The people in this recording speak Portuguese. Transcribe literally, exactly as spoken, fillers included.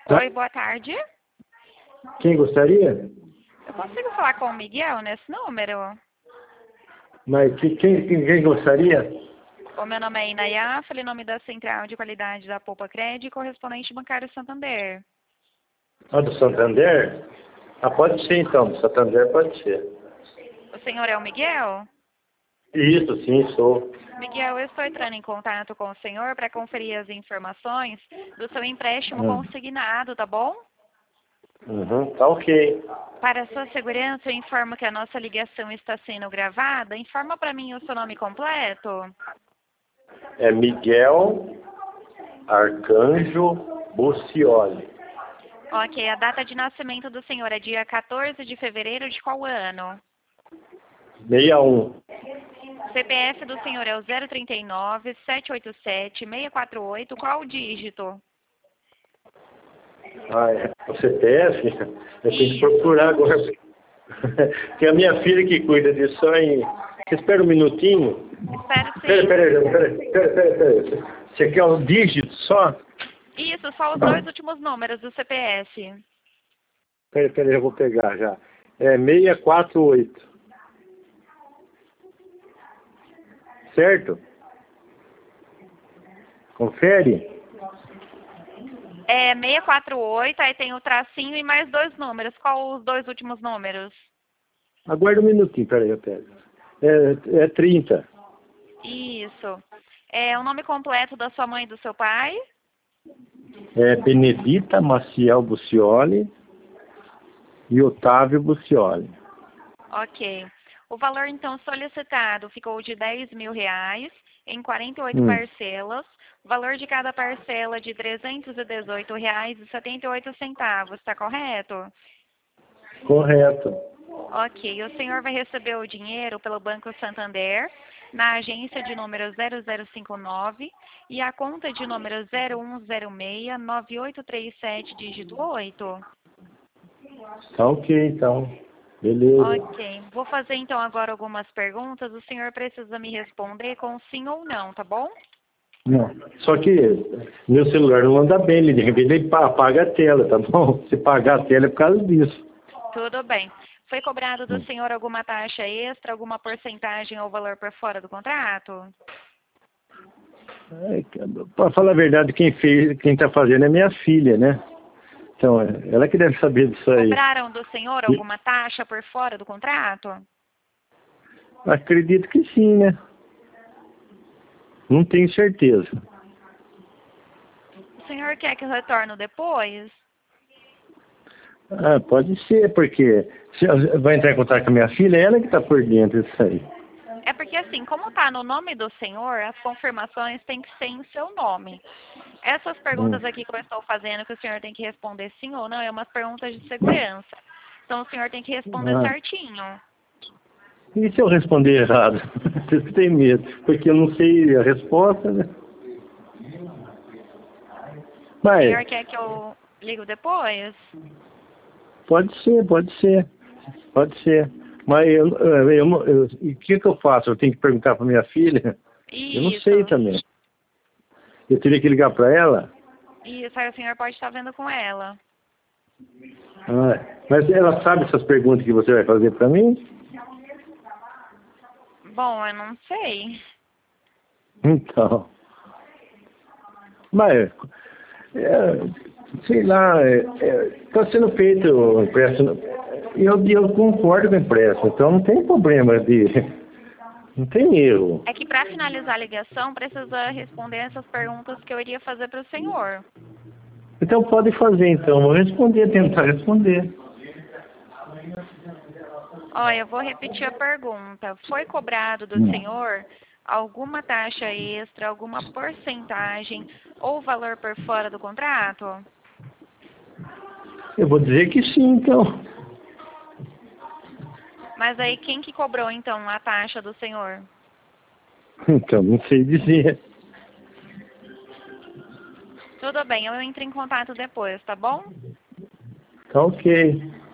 Tá? Oi, boa tarde. Quem gostaria? Eu consigo falar com o Miguel nesse número? Mas que- quem, quem, quem gostaria? O meu nome é Inayá, falei nome da Central de Qualidade da Poupa Crédito, correspondente bancário Santander. Ah, do Santander? Ah, pode ser então, do Santander pode ser. O senhor é o Miguel? Isso, sim, sou. Miguel, eu estou entrando em contato com o senhor para conferir as informações do seu empréstimo Hum. consignado, tá bom? Uhum, tá ok. Para sua segurança, eu informo que a nossa ligação está sendo gravada. Informa para mim o seu nome completo. É Miguel Arcanjo Bucioli. Ok, a data de nascimento do senhor é dia quatorze de fevereiro de qual ano? sessenta e um. C P F do senhor é o zero trinta e nove, sete oito sete, seis quatro oito. Qual o dígito? Ah, é o C P F? Eu tenho que Isso. procurar agora. Tem a minha filha que cuida disso aí. Espera um minutinho. Espero Peraí, sim. peraí, peraí, peraí, peraí, peraí. Você quer um dígito só? Isso, só os dois últimos números do C P F. Peraí, peraí, eu vou pegar já. É seis quatro oito. Certo? Confere? É seis quatro oito, aí tem o tracinho e mais dois números. Qual os dois últimos números? Aguarda um minutinho, peraí, eu pego. É, é trinta. Isso. É o nome completo da sua mãe e do seu pai? É Benedita Maciel Bucioli e Otávio Bucioli. Ok. O valor, então, solicitado ficou de dez mil reais em quarenta e oito Hum, parcelas. O valor de cada parcela de trezentos e dezoito reais e setenta e oito centavos. Está correto? correto. Ok. O senhor vai receber o dinheiro pelo Banco Santander, na agência de número zero zero cinco nove e a conta de número zero um zero seis nove oito três sete, dígito oito. Tá ok, então. Beleza. Ok. Vou fazer então agora algumas perguntas. O senhor precisa me responder com sim ou não, tá bom? Não. Só que meu celular não anda bem, ele de repente ele pa- apaga a tela, tá bom? Se pagar a tela é por causa disso. Tudo bem. Foi cobrado do senhor alguma taxa extra, alguma porcentagem ou valor por fora do contrato? Para falar a verdade, quem fez, quem tá fazendo é minha filha, né? Então, ela que deve saber disso aí. Cobraram do senhor alguma taxa por fora do contrato? Acredito que sim, né? Não tenho certeza. O senhor quer que eu retorne depois? Ah, pode ser, porque se vai entrar em contato com a minha filha, é ela que está por dentro disso aí. É porque assim, como está no nome do senhor, as confirmações têm que ser em seu nome. Essas Hum. perguntas aqui que eu estou fazendo, que o senhor tem que responder sim ou não, é umas perguntas de segurança. Então o senhor tem que responder Ah. certinho. E se eu responder errado? Vocês têm medo, porque eu não sei a resposta, né? O Mas senhor quer que eu ligo depois? pode ser, pode ser, pode ser. Mas eu, eu, eu, eu, e o que, que eu faço? Eu tenho que perguntar para minha filha? Eu não Isso. sei também. Eu teria que ligar para ela? Isso, aí o senhor pode estar vendo com ela. Ah, mas ela sabe essas perguntas que você vai fazer para mim? Bom, eu não sei. Então. Mas, é, sei lá, está sendo feito o empréstimo. E eu, eu concordo com o empréstimo, então não tem problema de. Não tem erro. É que para finalizar a ligação, precisa responder essas perguntas que eu iria fazer para o senhor. Então pode fazer, então. Vou responder, tentar responder. Olha, eu vou repetir a pergunta. Foi cobrado do Hum. senhor alguma taxa extra, alguma porcentagem ou valor por fora do contrato? Eu vou dizer que sim, então. Mas aí quem que cobrou então a taxa do senhor? Então, não sei dizer. Tudo bem, eu entro em contato depois, tá bom? Tá ok.